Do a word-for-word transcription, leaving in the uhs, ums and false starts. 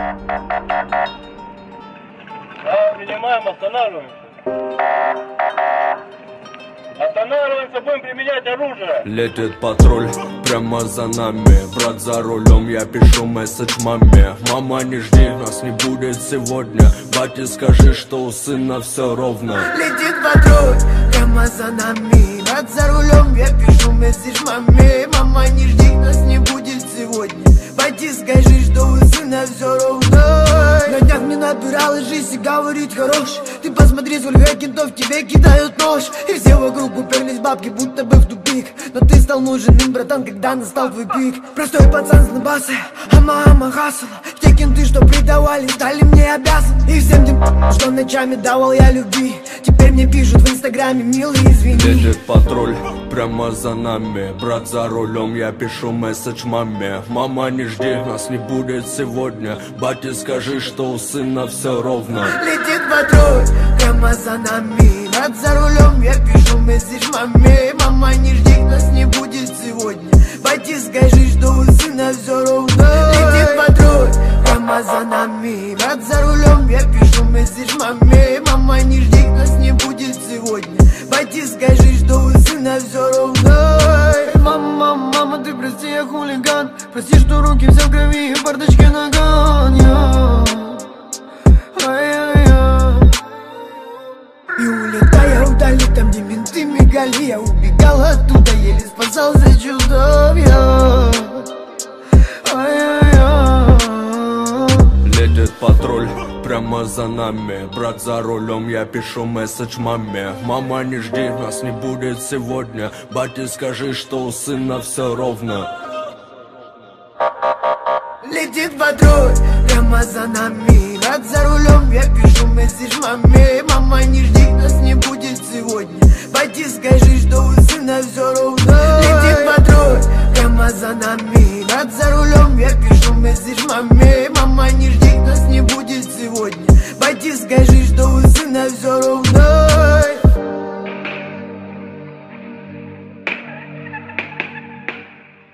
Да, принимаем, останавливаемся. Останавливаемся, будем применять оружие. Летит патруль прямо за нами. Брат за рулем, я пишу месседж маме. Мама, не жди, нас не будет сегодня. Бате, скажи, что у сына все ровно. Летит патруль прямо за нами. Брат за рулем, я пишу месседж маме. Мама, не жди, нас не будет сегодня. Бате, скажи, что у сына все ровно. На днях мне набирала жизнь и говорит хорош. Ты посмотри, сколько кентов тебе кидают нож. И все вокруг уперлись бабки, будто бы в тупик. Но ты стал нужен им, братан, когда настал твой пик. Простой пацан с набаса, а мама хасала. Те кенты, что предавали, стали мне обязаны. И всем тем, что ночами давал я любви, теперь мне пишут в инстаграме, милый, извини. Летит патруль прямо за нами. Брат за рулем, я пишу месседж маме. Мама, не жди, нас не будет сегодня. Бате, скажи, что у сына все ровно. Летит патруль прямо за нами. Брат за рулем, я пишу месседж маме. Мама, не жди, нас не будет сегодня. Бате, скажи, что у сына все ровно. Летит патруль прямо за нами. Брат за рулем, я пишу месседж маме. Мама, не жди, нас не будет сегодня. Бате, скажи, что у сына все ровно. Мама, мама, ты прости, я хулиган. Прости, что руки все в крови и в бардачке наган. И улетая вдали, там где менты мигали, я убегал оттуда, еле спасался чудом я. Летит патруль прямо за нами. Брат за рулем, я пишу месседж маме. Мама, не жди, нас не будет сегодня. Бате, скажи, что у сына все ровно. Летит патруль прямо за нами. Брат за рулем, я пишу месседж маме. Мама, не жди, нас не будет сегодня. Бате, скажи, что у сына все ровно. Летит патруль прямо за нами. Брат за рулем, я пишу месседж маме. Мама, не жди, нас не будет сегодня. Бате, скажи, что у сына